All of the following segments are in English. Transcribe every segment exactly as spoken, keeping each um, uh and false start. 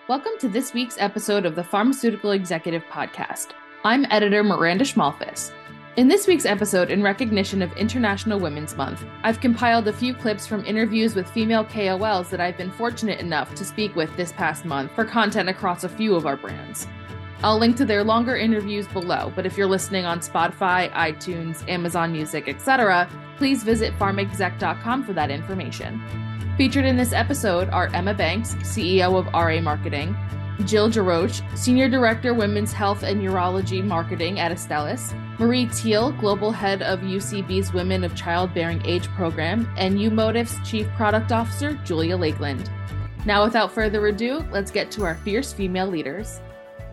Welcome to this week's episode of the Pharmaceutical Executive Podcast. I'm editor Miranda Schmalfus. In this week's episode, in recognition of International Women's Month, I've compiled a few clips from interviews with female K O Ls that I've been fortunate enough to speak with this past month for content across a few of our brands. I'll link to their longer interviews below, but if you're listening on Spotify, iTunes, Amazon Music, et cetera, please visit pharm exec dot com for that information. Featured in this episode are Emma Banks, C E O of R A Marketing, Jill Jaroche, Senior Director, Women's Health and Urology Marketing at Astellas, Marie Teal, Global Head of U C B's Women of Childbearing Age Program, and Umotive's Chief Product Officer, Julia Lakeland. Now, without further ado, let's get to our fierce female leaders.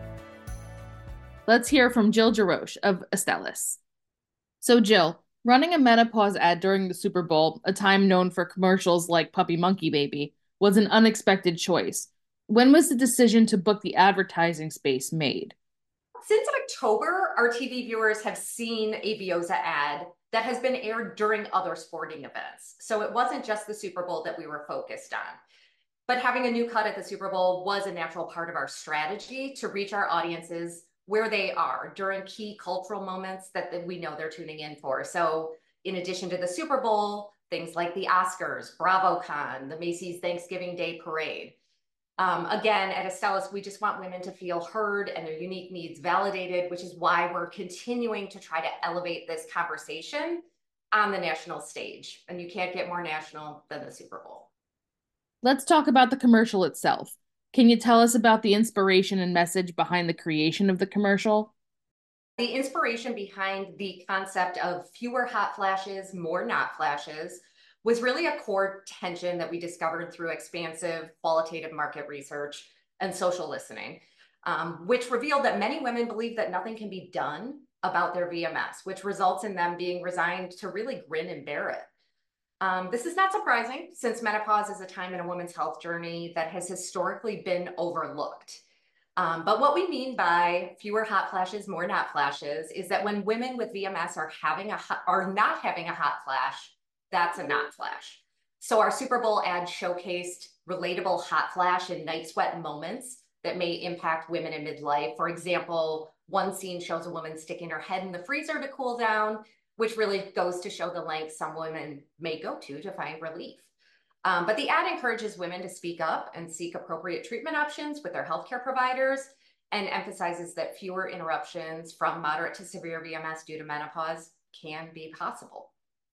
Let's hear from Jill Jaroche of Astellas. So, Jill, running a menopause ad during the Super Bowl, a time known for commercials like Puppy Monkey Baby, was an unexpected choice. When was the decision to book the advertising space made? Since October, our T V viewers have seen a Veoza ad that has been aired during other sporting events. So it wasn't just the Super Bowl that we were focused on. But having a new cut at the Super Bowl was a natural part of our strategy to reach our audiences where they are during key cultural moments that, that we know they're tuning in for. So in addition to the Super Bowl, things like the Oscars, BravoCon, the Macy's Thanksgiving Day Parade. Um, again, at Astellas, we just want women to feel heard and their unique needs validated, which is why we're continuing to try to elevate this conversation on the national stage. And you can't get more national than the Super Bowl. Let's talk about the commercial itself. Can you tell us about the inspiration and message behind the creation of the commercial? The inspiration behind the concept of fewer hot flashes, more not flashes, was really a core tension that we discovered through expansive qualitative market research and social listening, um, which revealed that many women believe that nothing can be done about their V M S, which results in them being resigned to really grin and bear it. Um, this is not surprising, since menopause is a time in a woman's health journey that has historically been overlooked. Um, but what we mean by fewer hot flashes, more not flashes, is that when women with V M S are having a hot, are not having a hot flash, that's a not flash. So our Super Bowl ad showcased relatable hot flash and night sweat moments that may impact women in midlife. For example, one scene shows a woman sticking her head in the freezer to cool down, which really goes to show the lengths some women may go to to find relief. Um, but the ad encourages women to speak up and seek appropriate treatment options with their healthcare providers, and emphasizes that fewer interruptions from moderate to severe V M S due to menopause can be possible.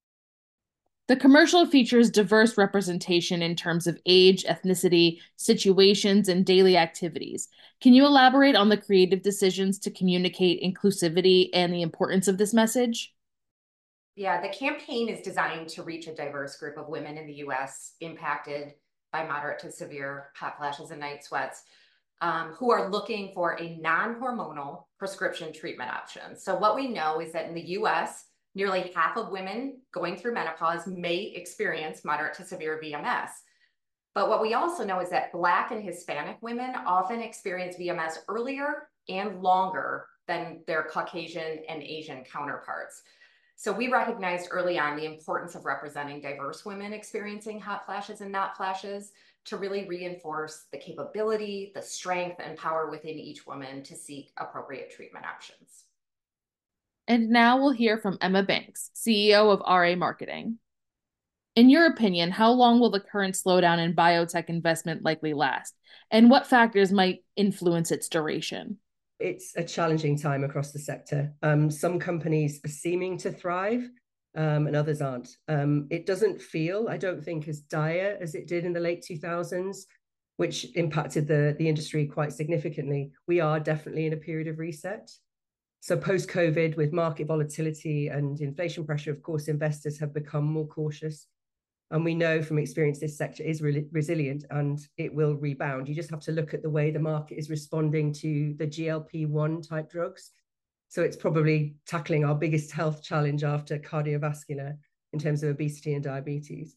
The commercial features diverse representation in terms of age, ethnicity, situations, and daily activities. Can you elaborate on the creative decisions to communicate inclusivity and the importance of this message? Yeah, the campaign is designed to reach a diverse group of women in the U S impacted by moderate to severe hot flashes and night sweats, um, who are looking for a non-hormonal prescription treatment option. So what we know is that in the U S, nearly half of women going through menopause may experience moderate to severe V M S. But what we also know is that Black and Hispanic women often experience V M S earlier and longer than their Caucasian and Asian counterparts. So we recognized early on the importance of representing diverse women experiencing hot flashes and not flashes to really reinforce the capability, the strength, and power within each woman to seek appropriate treatment options. And now we'll hear from Emma Banks, C E O of R A Marketing. In your opinion, how long will the current slowdown in biotech investment likely last? And what factors might influence its duration? It's a challenging time across the sector. Um, some companies are seeming to thrive, um, and others aren't. Um, it doesn't feel, I don't think, as dire as it did in the late two thousands, which impacted the, the industry quite significantly. We are definitely in a period of reset. So post-COVID, with market volatility and inflation pressure, of course, investors have become more cautious. And we know from experience this sector is re- resilient and it will rebound. You just have to look at the way the market is responding to the G L P one type drugs. So it's probably tackling our biggest health challenge after cardiovascular in terms of obesity and diabetes.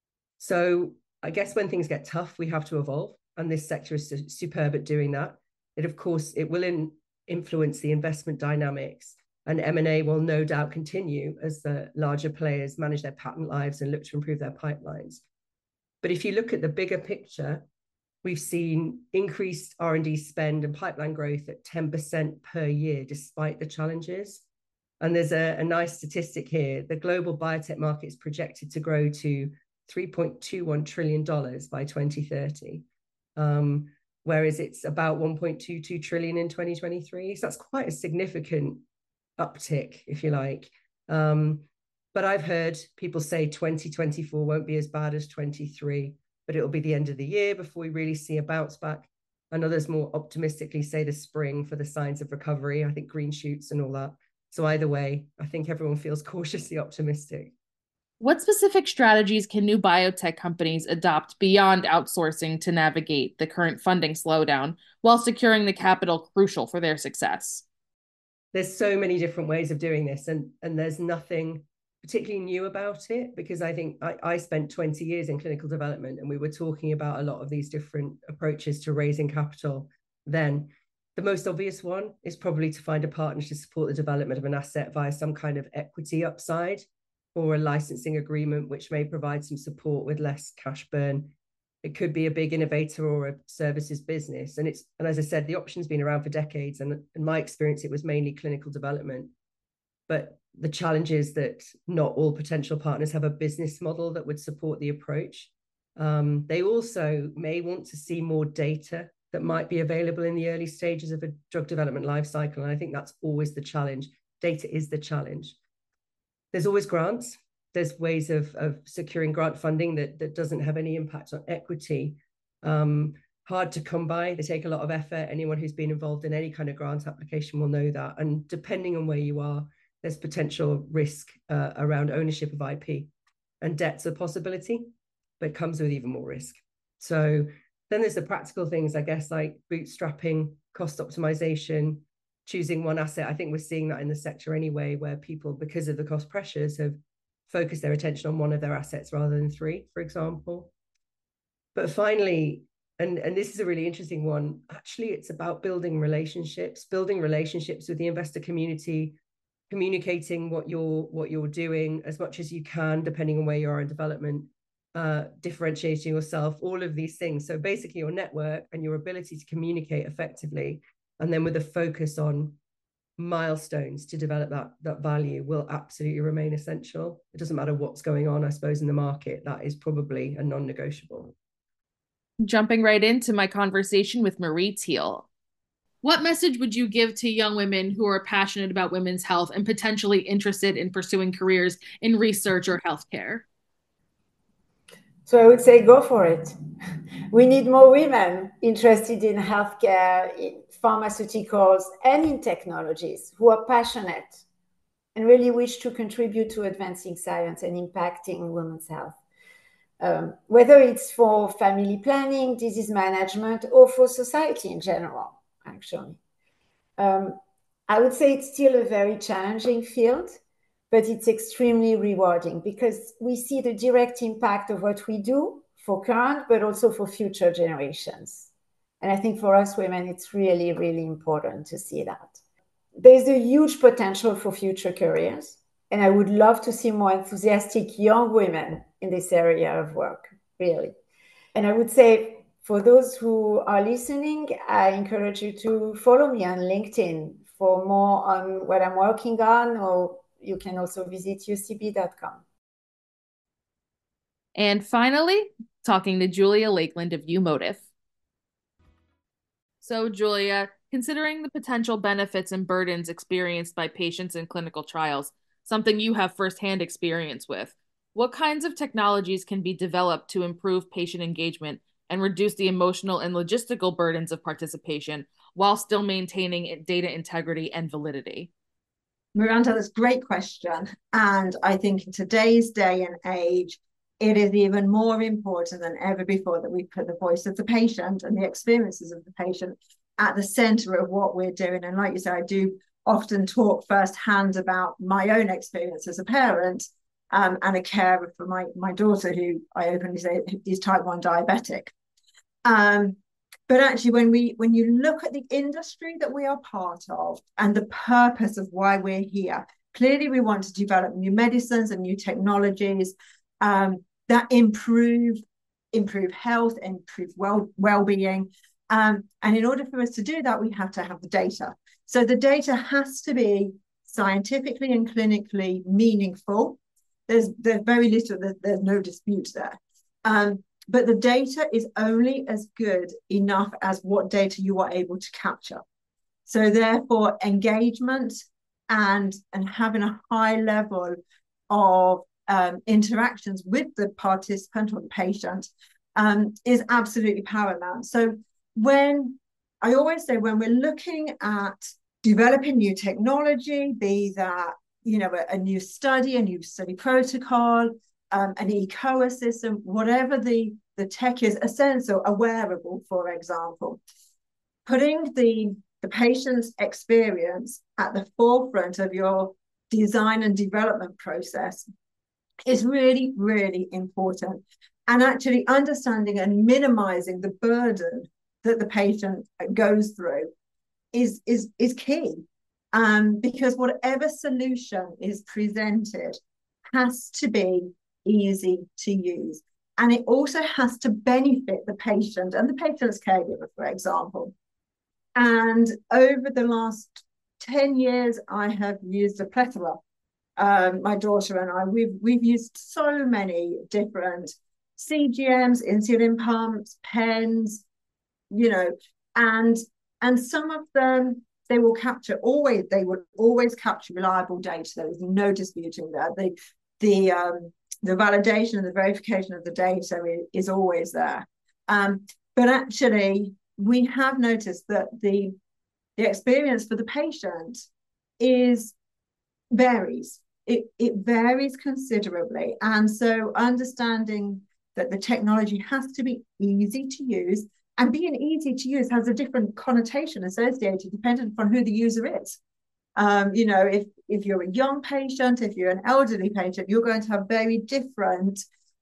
So I guess when things get tough, we have to evolve. And this sector is superb at doing that. It, of course, it will in, influence the investment dynamics. And M and A will no doubt continue as the larger players manage their patent lives and look to improve their pipelines. But if you look at the bigger picture, We've seen increased R and D spend and pipeline growth at ten percent per year, despite the challenges. And there's a, a nice statistic here. The global biotech market is projected to grow to three point two one trillion dollars by twenty thirty, um, whereas it's about one point two two trillion dollars in twenty twenty-three. So that's quite a significant uptick, if you like. Um, but I've heard people say twenty twenty-four won't be as bad as twenty-three, but it'll be the end of the year before we really see a bounce back. And others more optimistically say the spring for the signs of recovery, I think green shoots and all that. So either way, I think everyone feels cautiously optimistic. What specific strategies can new biotech companies adopt beyond outsourcing to navigate the current funding slowdown while securing the capital crucial for their success? There's so many different ways of doing this, and, and there's nothing particularly new about it, because I think I, I spent twenty years in clinical development, and we were talking about a lot of these different approaches to raising capital then. The most obvious one is probably to find a partner to support the development of an asset via some kind of equity upside or a licensing agreement, which may provide some support with less cash burn. It could be a big innovator or a services business. And it's, and as I said, the option's been around for decades. And in my experience, it was mainly clinical development. But the challenge is that not all potential partners have a business model that would support the approach. Um, they also may want to see more data that might be available in the early stages of a drug development life cycle. And I think that's always the challenge. Data is the challenge. There's always grants. There's ways of, of securing grant funding that, that doesn't have any impact on equity. Um, hard to come by. They take a lot of effort. Anyone who's been involved in any kind of grant application will know that. And depending on where you are, there's potential risk uh, around ownership of I P. And debt's a possibility, but it comes with even more risk. So then there's the practical things, I guess, like bootstrapping, cost optimization, choosing one asset. I think we're seeing that in the sector anyway, where people, because of the cost pressures, have focused their attention on one of their assets rather than three, for example. But finally, and, and this is a really interesting one, actually, it's about building relationships, building relationships with the investor community, communicating what you're, what you're doing as much as you can, depending on where you are in development, uh, differentiating yourself, all of these things. So basically your network and your ability to communicate effectively, and then with a focus on milestones to develop that, that value will absolutely remain essential. It doesn't matter what's going on, I suppose, in the market. That is probably a non-negotiable. Jumping right into my conversation with Marie Teal. What message would you give to young women who are passionate about women's health and potentially interested in pursuing careers in research or healthcare? So I would say go for it. We need more women interested in healthcare, in pharmaceuticals, and in technologies who are passionate and really wish to contribute to advancing science and impacting women's health. Um, whether it's for family planning, disease management, or for society in general, actually. Um, I would say it's still a very challenging field, but it's extremely rewarding because we see the direct impact of what we do for current, but also for future generations. And I think for us women, it's really, really important to see that. There's a huge potential for future careers. And I would love to see more enthusiastic young women in this area of work, really. And I would say for those who are listening, I encourage you to follow me on LinkedIn for more on what I'm working on, or you can also visit U C B dot com. And finally, talking to Julia Lakeland of uMotif. So, Julia, considering the potential benefits and burdens experienced by patients in clinical trials, something you have firsthand experience with, what kinds of technologies can be developed to improve patient engagement and reduce the emotional and logistical burdens of participation while still maintaining data integrity and validity? Miranda, that's a great question. And I think in today's day and age, it is even more important than ever before that we put the voice of the patient and the experiences of the patient at the center of what we're doing. And like you said, I do often talk firsthand about my own experience as a parent um, and a carer for my, my daughter, who I openly say is type one diabetic. Um, But actually, when we when you look at the industry that we are part of and the purpose of why we're here, clearly we want to develop new medicines and new technologies um, that improve improve health, improve well, well-being. Um, and in order for us to do that, we have to have the data. So the data has to be scientifically and clinically meaningful. There's, there's very little, there's, there's no dispute there. Um, but the data is only as good enough as what data you are able to capture. So therefore, engagement and, and having a high level of um, interactions with the participant or the patient um, is absolutely paramount. So when, I always say, when we're looking at developing new technology, be that, you know, a, a new study, a new study protocol, um, an ecosystem, whatever the, the tech is, a sensor, a wearable, for example, putting the, the patient's experience at the forefront of your design and development process is really, really important. And actually understanding and minimizing the burden that the patient goes through is, is, is key. Um, because whatever solution is presented has to be easy to use. And it also has to benefit the patient and the patient's caregiver, for example. And over the last ten years, I have used a plethora. Um, my daughter and I, we've, we've used so many different C G Ms, insulin pumps, pens, you know, and, and some of them, they will capture always, they will always capture reliable data. There is no disputing that. The, the, um, the validation and the verification of the data is, is always there. Um, but actually, we have noticed that the, the experience for the patient is varies. It, it varies considerably. And so understanding that the technology has to be easy to use, and being easy to use has a different connotation associated depending on who the user is. Um, you know, if, if you're a young patient, if you're an elderly patient, you're going to have very different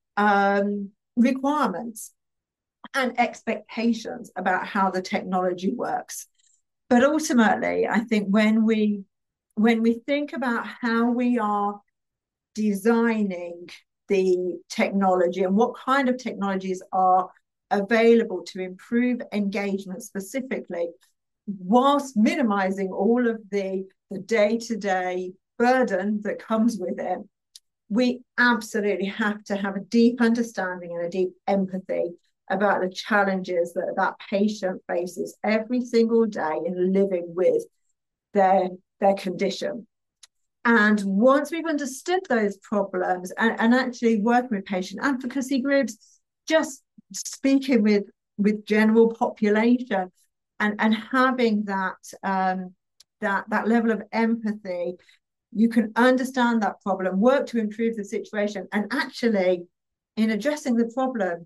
um, requirements and expectations about how the technology works. But ultimately, I think when we when we think about how we are designing the technology and what kind of technologies are available to improve engagement specifically, whilst minimizing all of the, the day-to-day burden that comes with it, we absolutely have to have a deep understanding and a deep empathy about the challenges that that patient faces every single day in living with their, their condition. And once we've understood those problems and, and actually working with patient advocacy groups, just speaking with, with general population and, and having that, um, that, that level of empathy, you can understand that problem, work to improve the situation, and actually in addressing the problem,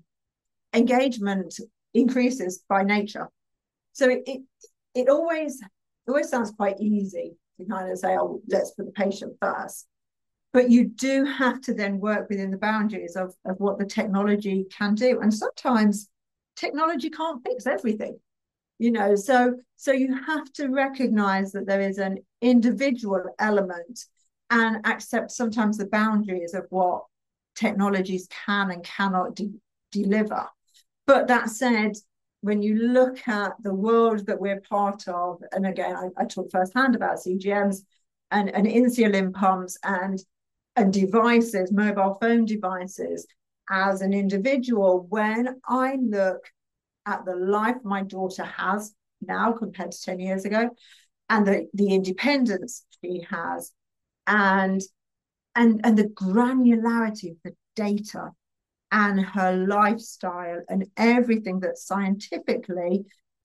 engagement increases by nature. So it, it, it always, it always sounds quite easy to kind of say, oh, let's put the patient first. But you do have to then work within the boundaries of, of what the technology can do. And sometimes technology can't fix everything, you know, so, so you have to recognize that there is an individual element and accept sometimes the boundaries of what technologies can and cannot de- deliver. But that said, when you look at the world that we're part of, and again, I, I talk firsthand about C G Ms and, and insulin pumps and, and devices, mobile phone devices, as an individual, when I look at the life my daughter has now compared to ten years ago, and the, the independence she has, and, and, and the granularity of the data, and her lifestyle and everything that scientifically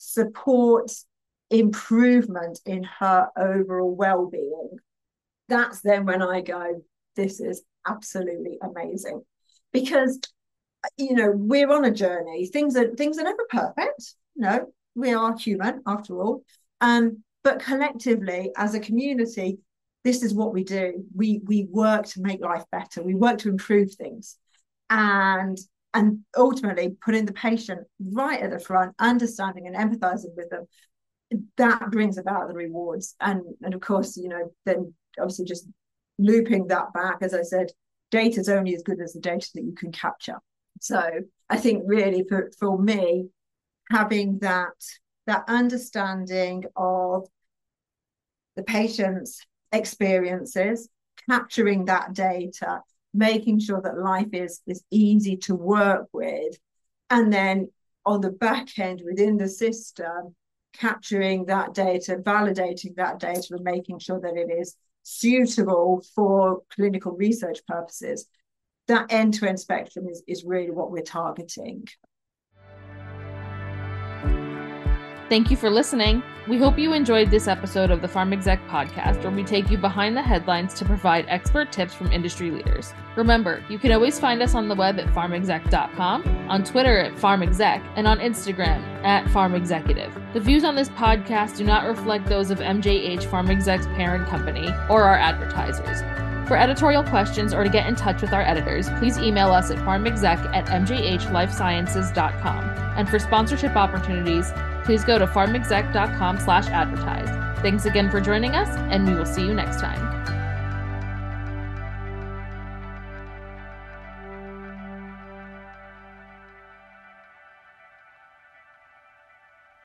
supports improvement in her overall well-being, that's then when I go, this is absolutely amazing. Because, you know, we're on a journey. Things are things are never perfect. You know, we are human after all. Um, but collectively, as a community, this is what we do. We we work to make life better. We work to improve things. And, and ultimately putting the patient right at the front, understanding and empathizing with them, that brings about the rewards. And, and of course, you know, then obviously just looping that back, as I said, data is only as good as the data that you can capture. So I think really for, for me, having that, that understanding of the patient's experiences, capturing that data, making sure that life is, is easy to work with, and then on the back end within the system, capturing that data, validating that data, and making sure that it is suitable for clinical research purposes. That end-to-end spectrum is, is really what we're targeting. Thank you for listening. We hope you enjoyed this episode of the PharmExec podcast, where we take you behind the headlines to provide expert tips from industry leaders. Remember, you can always find us on the web at pharm exec dot com, on Twitter at PharmExec, and on Instagram at PharmExecutive. The views on this podcast do not reflect those of M J H PharmExec's parent company or our advertisers. For editorial questions or to get in touch with our editors, please email us at pharmexec at m j h life sciences dot com. And for sponsorship opportunities, please go to pharmexec dot com slash advertise. Thanks again for joining us, and we will see you next time.